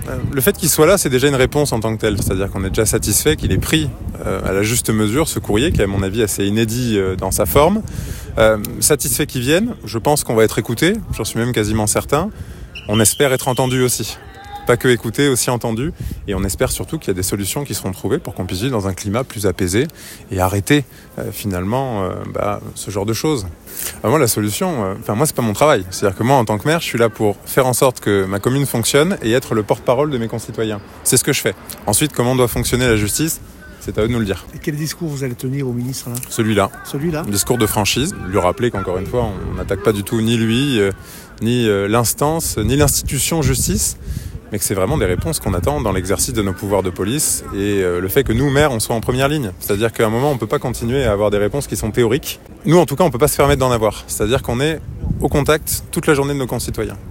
Le fait qu'il soit là, c'est déjà une réponse en tant que telle. C'est-à-dire qu'on est déjà satisfait qu'il ait pris à la juste mesure ce courrier, qui est à mon avis assez inédit dans sa forme. Satisfait qu'il vienne, je pense qu'on va être écouté, j'en suis même quasiment certain. On espère être entendu aussi. Pas que écouté, aussi entendu. Et on espère surtout qu'il y a des solutions qui seront trouvées pour qu'on puisse vivre dans un climat plus apaisé et arrêter finalement ce genre de choses. Moi, la solution, moi, c'est pas mon travail. C'est-à-dire que moi, en tant que maire, je suis là pour faire en sorte que ma commune fonctionne et être le porte-parole de mes concitoyens. C'est ce que je fais. Ensuite, comment doit fonctionner la justice ? C'est à eux de nous le dire. Et quel discours vous allez tenir au ministre là ? Celui-là. Un discours de franchise. Lui rappeler qu'encore une fois, on n'attaque pas du tout ni lui, ni l'instance, ni l'institution justice, mais que c'est vraiment des réponses qu'on attend dans l'exercice de nos pouvoirs de police et le fait que nous, maires, on soit en première ligne. C'est-à-dire qu'à un moment, on ne peut pas continuer à avoir des réponses qui sont théoriques. Nous, en tout cas, on ne peut pas se permettre d'en avoir. C'est-à-dire qu'on est au contact toute la journée de nos concitoyens.